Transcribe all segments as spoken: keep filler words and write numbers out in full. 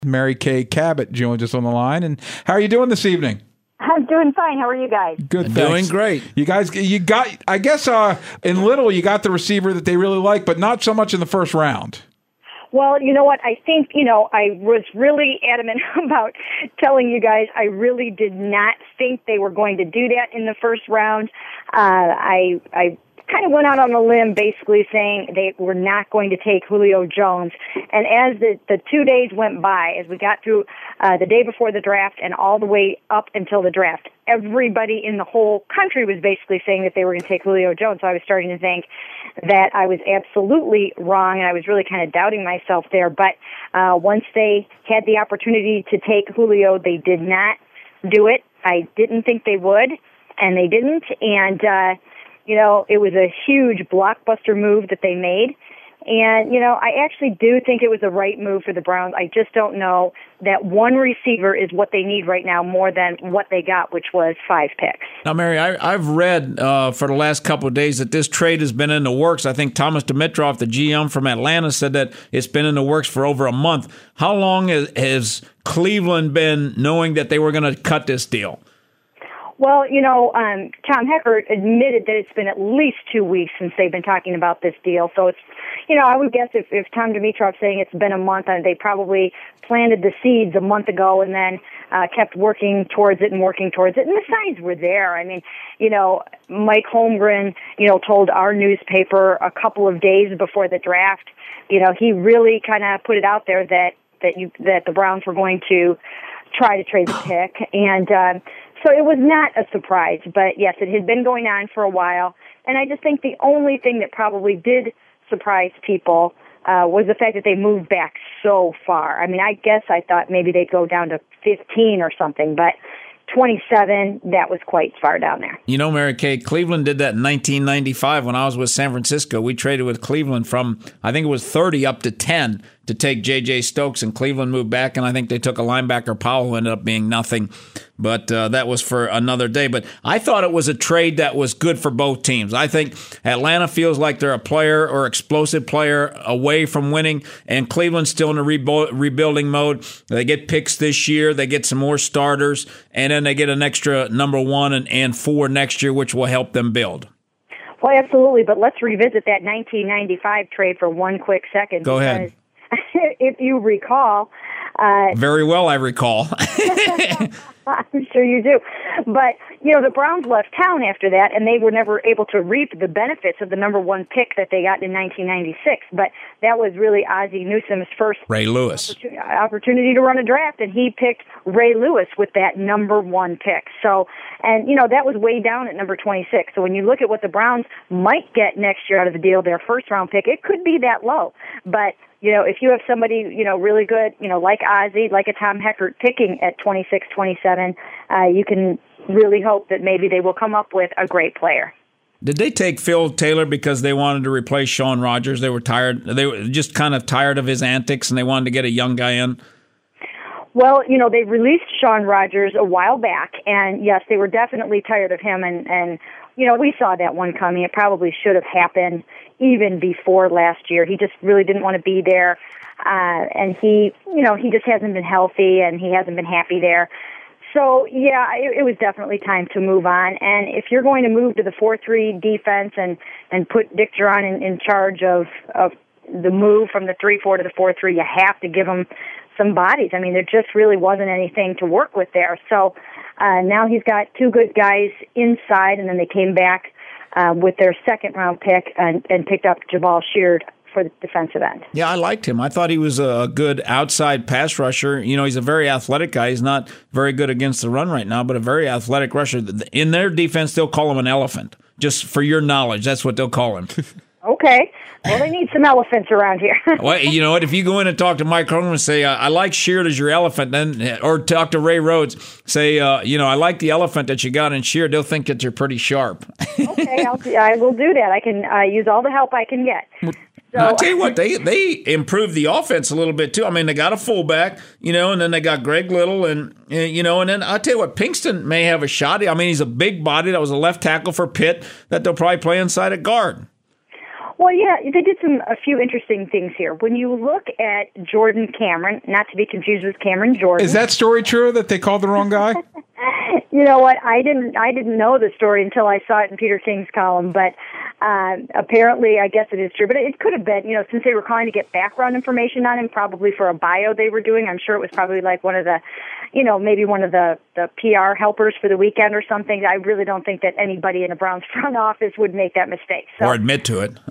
Mary Kay Cabot joins us on the line. And how are you doing this evening? I'm doing fine. How are you guys? Good, thanks. Doing great. You guys, you got, I guess uh, in Little, you got the receiver that they really like, but not so much in the first round. Well, you know what? I think, you know, I was really adamant about telling you guys I really did not think they were going to do that in the first round. Uh, I, I kind of went out on a limb basically saying they were not going to take Julio Jones. And as the, the two days went by, as we got through uh, the day before the draft and all the way up until the draft, everybody in the whole country was basically saying that they were going to take Julio Jones. So I was starting to think that I was absolutely wrong, and I was really kind of doubting myself there. But uh, once they had the opportunity to take Julio, they did not do it. I didn't think they would, and they didn't. And, uh, you know, it was a huge blockbuster move that they made. And, you know, I actually do think it was the right move for the Browns. I just don't know that one receiver is what they need right now more than what they got, which was five picks. Now, Mary, I, I've read uh, for the last couple of days that this trade has been in the works. I think Thomas Dimitroff, the G M from Atlanta, said that it's been in the works for over a month. How long has, has Cleveland been knowing that they were going to cut this deal? Well, you know, um, Tom Heckert admitted that it's been at least two weeks since they've been talking about this deal. So it's, you know, I would guess if, if Tom Dimitroff's saying it's been a month, uh, they probably planted the seeds a month ago and then uh, kept working towards it and working towards it. And the signs were there. I mean, you know, Mike Holmgren, you know, told our newspaper a couple of days before the draft, you know, he really kind of put it out there that, that, you, that the Browns were going to try to trade the pick. And, uh, So it was not a surprise, but yes, it had been going on for a while. And I just think the only thing that probably did surprise people uh, was the fact that they moved back so far. I mean, I guess I thought maybe they'd go down to fifteen or something, but twenty-seven, that was quite far down there. You know, Mary Kay, Cleveland did that in nineteen ninety-five when I was with San Francisco. We traded with Cleveland from, I think it was thirty up to ten to take J J. Stokes, and Cleveland moved back, and I think they took a linebacker, Powell, who ended up being nothing. But uh, that was for another day. But I thought it was a trade that was good for both teams. I think Atlanta feels like they're a player or explosive player away from winning, and Cleveland's still in a rebu- rebuilding mode. They get picks this year. They get some more starters, and then they get an extra number one and, and four next year, which will help them build. Well, absolutely. But let's revisit that nineteen ninety-five trade for one quick second. Go ahead. If you recall. Uh, Very well, I recall. I'm sure you do. But, you know, the Browns left town after that, and they were never able to reap the benefits of the number one pick that they got in nineteen ninety-six. But that was really Ozzie Newsome's first Ray Lewis opportunity to run a draft, and he picked Ray Lewis with that number one pick. So, and, you know, that was way down at number twenty-six. So when you look at what the Browns might get next year out of the deal, their first-round pick, it could be that low. But you know, if you have somebody, you know, really good, you know, like Ozzie, like a Tom Heckert picking at twenty-six, twenty-seven, uh, you can really hope that maybe they will come up with a great player. Did they take Phil Taylor because they wanted to replace Shaun Rogers? They were tired. They were just kind of tired of his antics, and they wanted to get a young guy in? Well, you know, they released Shaun Rogers a while back, and yes, they were definitely tired of him, and, and you know, we saw that one coming. It probably should have happened even before last year. He just really didn't want to be there, uh, and he, you know, he just hasn't been healthy, and he hasn't been happy there. So, yeah, it, it was definitely time to move on. And if you're going to move to the four three defense and, and put Dick Duran in, in charge of, of the move from the three four to the four three, you have to give him some bodies. I mean, there just really wasn't anything to work with there. So uh, now he's got two good guys inside, and then they came back uh, with their second-round pick and, and picked up Jabal Sheard for the defensive end. Yeah, I liked him. I thought he was a good outside pass rusher. You know, he's a very athletic guy. He's not very good against the run right now, but a very athletic rusher. In their defense, they'll call him an elephant. Just for your knowledge, that's what they'll call him. Okay. Well, they need some elephants around here. Well, you know what? If you go in and talk to Mike Holmgren and say, I like Sheard as your elephant, then, or talk to Ray Rhodes, say, uh, you know, I like the elephant that you got in Sheard, they'll think that you're pretty sharp. Okay, I'll, I will do that. I can uh, use all the help I can get. So, I'll tell you what, they they improved the offense a little bit, too. I mean, they got a fullback, you know, and then they got Greg Little, and, and you know, and then I'll tell you what, Pinkston may have a shot. I mean, he's a big body. That was a left tackle for Pitt that they'll probably play inside at guard. Well, yeah, they did some a few interesting things here. When you look at Jordan Cameron, not to be confused with Cameron Jordan. Is that story true that they called the wrong guy? You know what? I didn't. I didn't know the story until I saw it in Peter King's column. But uh, apparently, I guess it is true. But it could have been, you know, since they were calling to get background information on him, probably for a bio they were doing. I'm sure it was probably like one of the, you know, maybe one of the the P R helpers for the weekend or something. I really don't think that anybody in the Browns front office would make that mistake. So. Or admit to it.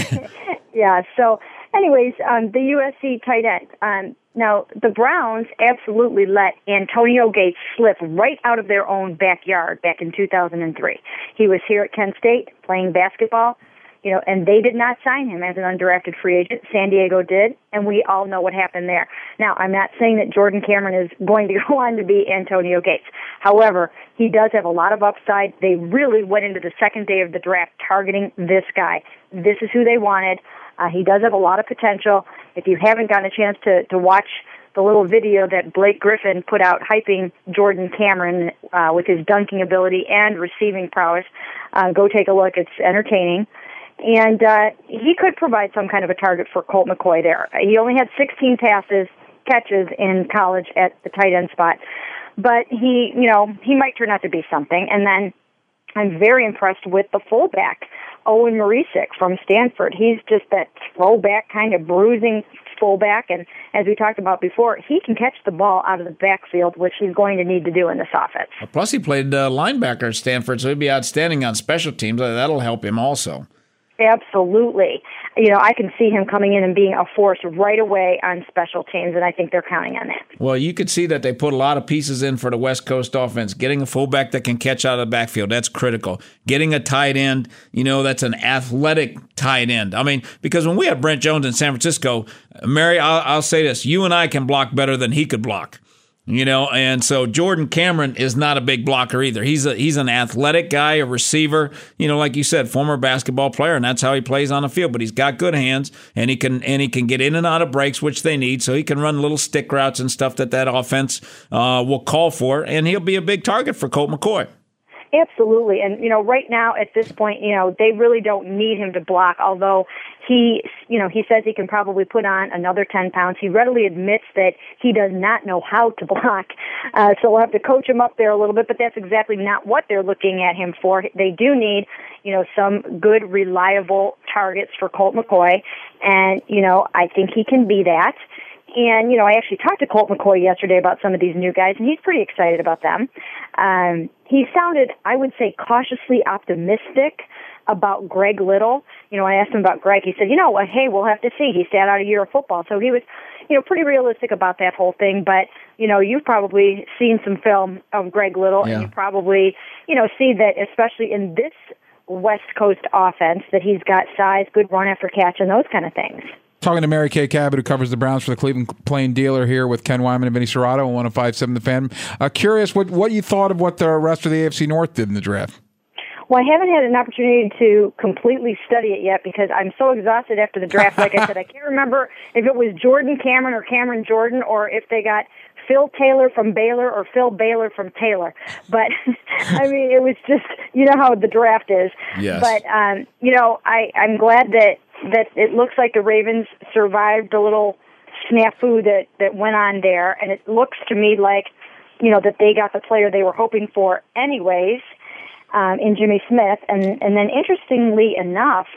Yeah. So, anyways, um, the U S C tight end. Um, Now, the Browns absolutely let Antonio Gates slip right out of their own backyard back in two thousand three. He was here at Kent State playing basketball, you know, and they did not sign him as an undrafted free agent. San Diego did, and we all know what happened there. Now, I'm not saying that Jordan Cameron is going to go on to be Antonio Gates. However, he does have a lot of upside. They really went into the second day of the draft targeting this guy. This is who they wanted. Uh, he does have a lot of potential. If you haven't gotten a chance to, to watch the little video that Blake Griffin put out hyping Jordan Cameron uh, with his dunking ability and receiving prowess, uh, go take a look. It's entertaining. And uh, he could provide some kind of a target for Colt McCoy there. He only had sixteen passes, catches in college at the tight end spot. But he, you know, he might turn out to be something. And then I'm very impressed with the fullback, Owen Marisic from Stanford. He's just that throwback kind of bruising fullback, and as we talked about before, he can catch the ball out of the backfield, which he's going to need to do in this offense. Plus, he played uh, linebacker at Stanford, so he'd be outstanding on special teams. That'll help him also. Absolutely. You know, I can see him coming in and being a force right away on special teams, and I think they're counting on that. Well, you could see that they put a lot of pieces in for the West Coast offense. Getting a fullback that can catch out of the backfield, that's critical. Getting a tight end, you know, that's an athletic tight end. I mean, because when we had Brent Jones in San Francisco, Mary, I'll, I'll say this, you and I can block better than he could block. You know, and so Jordan Cameron is not a big blocker either. He's a he's an athletic guy, a receiver, you know, like you said, former basketball player, and that's how he plays on the field. But he's got good hands, and he can and he can get in and out of breaks, which they need, so he can run little stick routes and stuff that that offense uh, will call for, and he'll be a big target for Colt McCoy. Absolutely. And, you know, right now at this point, you know, they really don't need him to block, although he, you know, he says he can probably put on another ten pounds. He readily admits that he does not know how to block. Uh, so we'll have to coach him up there a little bit, but that's exactly not what they're looking at him for. They do need, you know, some good, reliable targets for Colt McCoy. And, you know, I think he can be that. And, you know, I actually talked to Colt McCoy yesterday about some of these new guys, and he's pretty excited about them. Um, he sounded, I would say, cautiously optimistic about Greg Little. You know, I asked him about Greg. He said, you know, well, hey, we'll have to see. He sat out a year of football. So he was, you know, pretty realistic about that whole thing. But, you know, you've probably seen some film of Greg Little, yeah. and you probably, you know, see that, especially in this West Coast offense, that he's got size, good run after catch, and those kind of things. Talking to Mary Kay Cabot, who covers the Browns for the Cleveland Plain Dealer, here with Ken Wyman and Vinny Serrato on one oh five point seven The Fan. Uh, curious what, what you thought of what the rest of the A F C North did in the draft. Well, I haven't had an opportunity to completely study it yet because I'm so exhausted after the draft. Like I said, I can't remember if it was Jordan Cameron or Cameron Jordan, or if they got Phil Taylor from Baylor or Phil Baylor from Taylor. But, I mean, it was just, you know how the draft is. Yes. But, um, you know, I, I'm glad that, that it looks like the Ravens survived a little snafu that, that went on there. And it looks to me like, you know, that they got the player they were hoping for anyways. Um, in Jimmy Smith, and and then interestingly enough,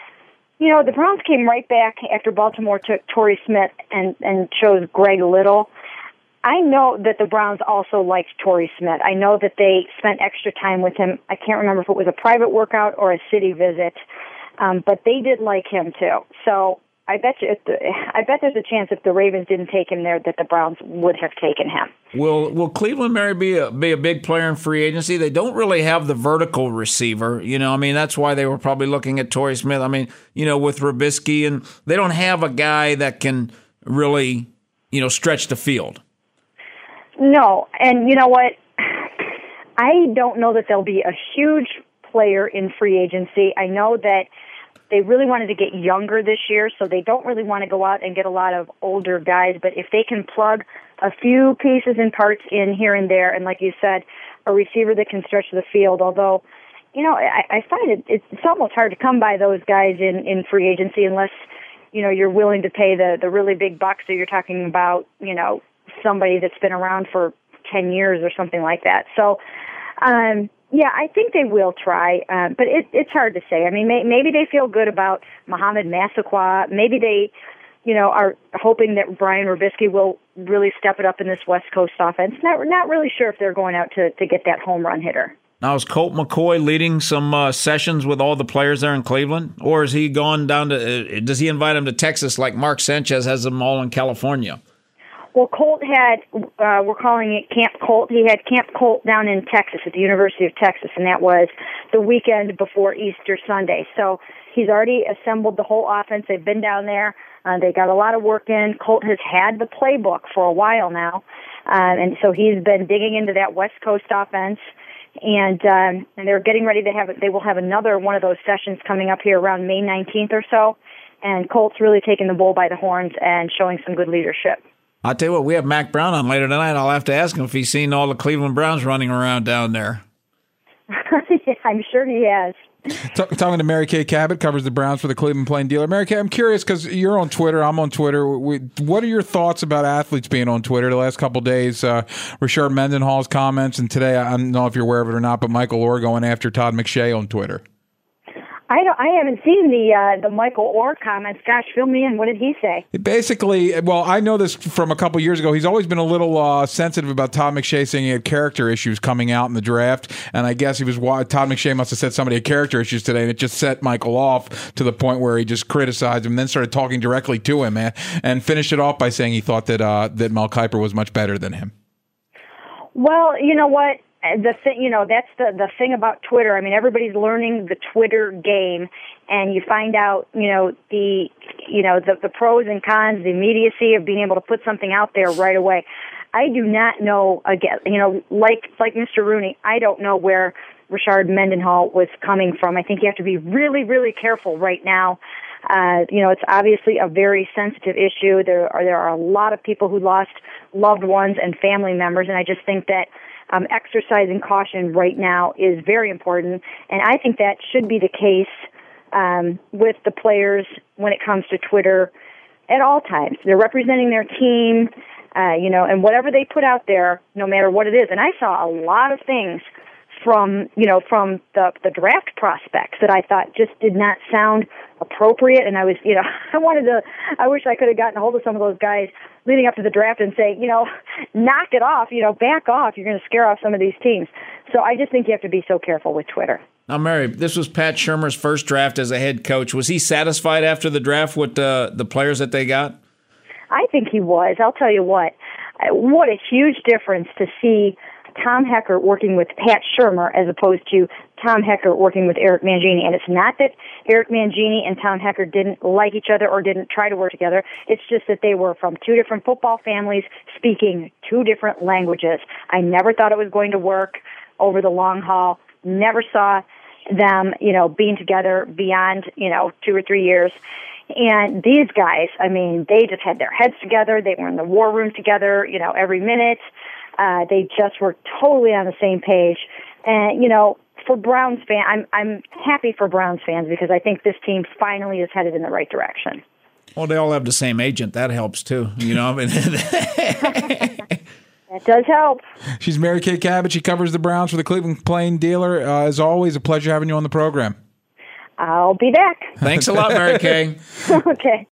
you know, the Browns came right back after Baltimore took Torrey Smith and, and chose Greg Little. I know that the Browns also liked Torrey Smith. I know that they spent extra time with him. I can't remember if it was a private workout or a city visit, um, but they did like him too. So I bet you, if the, I bet there's a chance if the Ravens didn't take him there, that the Browns would have taken him. Will Will Cleveland, Mary, be a, be a big player in free agency? They don't really have the vertical receiver. You know, I mean, that's why they were probably looking at Torrey Smith. I mean, you know, with Trubisky, and they don't have a guy that can really, you know, stretch the field. No, and you know what? I don't know that they'll be a huge player in free agency. I know that they really wanted to get younger this year, so they don't really want to go out and get a lot of older guys. But if they can plug a few pieces and parts in here and there, and like you said, a receiver that can stretch the field, although, you know, I, I find it it's, it's almost hard to come by those guys in, in free agency unless, you know, you're willing to pay the, the really big bucks. So you're talking about, you know, somebody that's been around for ten years or something like that. So, um, yeah, I think they will try, uh, but it, it's hard to say. I mean, may, maybe they feel good about Mohamed Massaquoi. Maybe they, you know, are hoping that Brian Robisky will really step it up in this West Coast offense. Not, not really sure if they're going out to, to get that home run hitter. Now, is Colt McCoy leading some uh, sessions with all the players there in Cleveland? Or has he gone down to, uh, does he invite them to Texas like Mark Sanchez has them all in California? Well, Colt had, uh, we're calling it Camp Colt. He had Camp Colt down in Texas at the University of Texas, and that was the weekend before Easter Sunday. So he's already assembled the whole offense. They've been down there. Uh, they got a lot of work in. Colt has had the playbook for a while now, uh, and so he's been digging into that West Coast offense. And um, and they're getting ready to have they will have another one of those sessions coming up here around May nineteenth or so. And Colt's really taking the bull by the horns and showing some good leadership. I'll tell you what, we have Mac Brown on later tonight. I'll have to ask him if he's seen all the Cleveland Browns running around down there. I'm sure he has. Talking to Mary Kay Cabot, covers the Browns for the Cleveland Plain Dealer. Mary Kay, I'm curious because you're on Twitter, I'm on Twitter. We, what are your thoughts about athletes being on Twitter the last couple of days? Uh, Richard Mendenhall's comments, and today, I don't know if you're aware of it or not, but Michael Orr going after Todd McShay on Twitter. I don't. I haven't seen the uh, the Michael Orr comments. Gosh, fill me in. What did he say? Basically, well, I know this from a couple years ago. He's always been a little uh, sensitive about Todd McShay saying he had character issues coming out in the draft, and I guess he was Todd McShay must have said somebody had character issues today, and it just set Michael off to the point where he just criticized him, and then started talking directly to him, man, and finished it off by saying he thought that uh, that Mel Kiper was much better than him. Well, you know what? The thing, you know, that's the the thing about Twitter. I mean, everybody's learning the Twitter game, and you find out, you know, the, you know, the the pros and cons, the immediacy of being able to put something out there right away. I do not know. Again, you know, like like Mister Rooney, I don't know where Richard Mendenhall was coming from. I think you have to be really, really careful right now. Uh, you know, it's obviously a very sensitive issue. There are there are a lot of people who lost loved ones and family members, and I just think that Um, exercising caution right now is very important, and I think that should be the case um, with the players when it comes to Twitter at all times. They're representing their team, uh, you know, and whatever they put out there, no matter what it is. And I saw a lot of things from, you know, from the, the draft prospects that I thought just did not sound appropriate, and I was, you know, I wanted to, I wish I could have gotten a hold of some of those guys leading up to the draft and say, you know, knock it off, you know, back off. You're going to scare off some of these teams. So I just think you have to be so careful with Twitter. Now, Mary, this was Pat Shurmur's first draft as a head coach. Was he satisfied after the draft with uh, the players that they got? I think he was. I'll tell you what. What a huge difference to see Tom Heckert working with Pat Shurmur as opposed to Tom Heckert working with Eric Mangini. And it's not that Eric Mangini and Tom Heckert didn't like each other or didn't try to work together. It's just that they were from two different football families speaking two different languages. I never thought it was going to work over the long haul. Never saw them, you know, being together beyond, you know, two or three years. And these guys, I mean, they just had their heads together. They were in the war room together, you know, every minute. Uh, they just were totally on the same page. And, you know, for Browns fans, I'm I'm happy for Browns fans because I think this team finally is headed in the right direction. Well, they all have the same agent. That helps, too. You know, I mean, that does help. She's Mary Kay Cabot. She covers the Browns for the Cleveland Plain Dealer. Uh, as always, a pleasure having you on the program. I'll be back. Thanks a lot, Mary Kay. Okay.